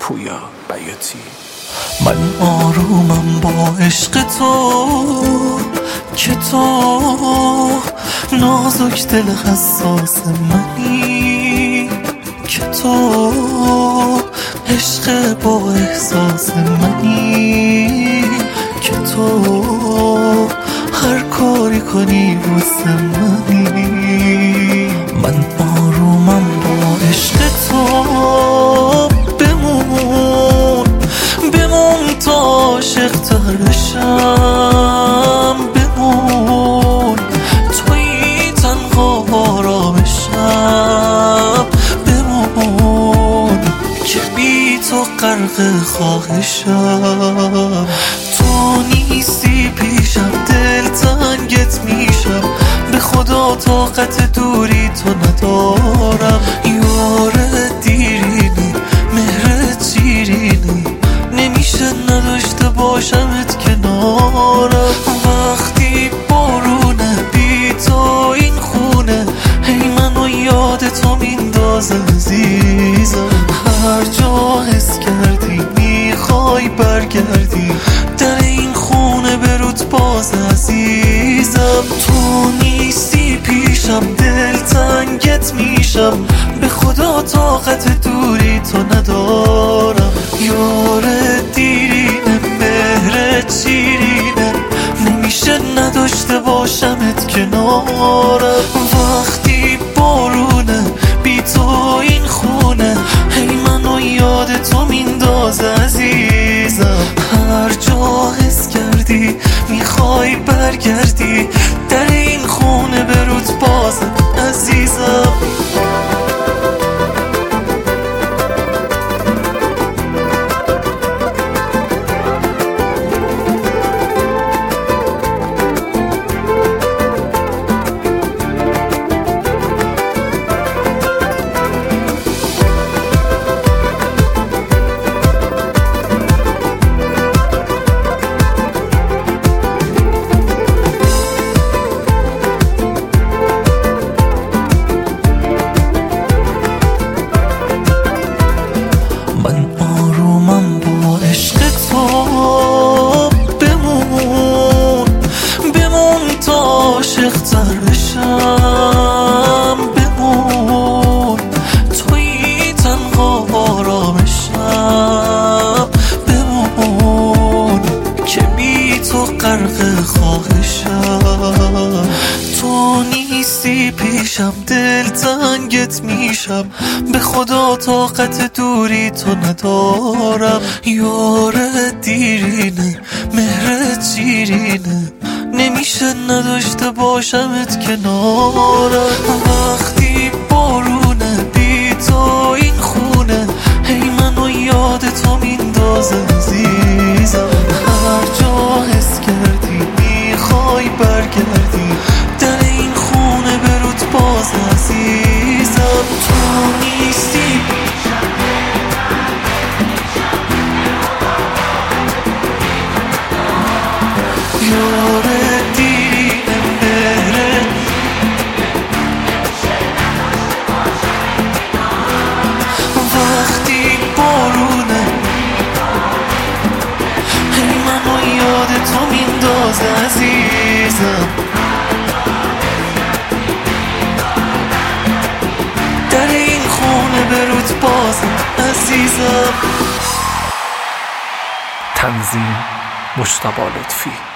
پویا بیاتی. من آرومم با عشق تو که تو نازک دل حساس منی، که تو عشق با احساس منی، که تو هر کاری کنی واسه منی. من آرومم با عشق تو، بمون تا عاشق تر بشم، بمون توی تنها آرام شب، بمون که بی تو غرق خواهشم. تو نیستی پیشم دل تنگت میشم، به خدا طاقت دوری تو ندارم. یار دیرینی مهرت شیرینی، نمیشه نداشته باشمت کنارم. وقتی بارونه بی تو این خونه، هی منو یاد تو میندازه عزیزم. هر جا حس کردی میخوای برگردی، در این خونه برود باز عزیزم. تو نیستی پیشم دل تنگت میشم، به خدا طاقت دوری تو ندارم. یار دیرینه مهرت شیرینه، نمیشه نداشته باشمت کنارم. وقتی بارونه بی تو این خونه، هی منو یاد تو میندازه عزیزم. هر جا حس کردی میخوای برگردی، در این خونه برود باز عزیزم. من آرومم با عشق تو، بمون تا عاشق تر بشم، بمون توی تنها آرام شب، بمون که بی تو غرق خواهشم. تو نیستی پیشم دل تنگت میشم، به خدا طاقت دوری تو ندارم. یار دیرینه مهرت شیرینه، نمیشه نداشته باشمت کنارم. وقتی بارونه بی تو این خونه، هی منو یاد تو میندازه عزیزم. هر جا حس کردی میخوای برگردی، در این خونه برود باز عزیزم. تو نیستی یار دیرینه مهرت، وقتی بارونه هی منو یاد تو میندازه عزیزم. در این خونه برود باز عزیزم. تنظیم مجتبی لطفی.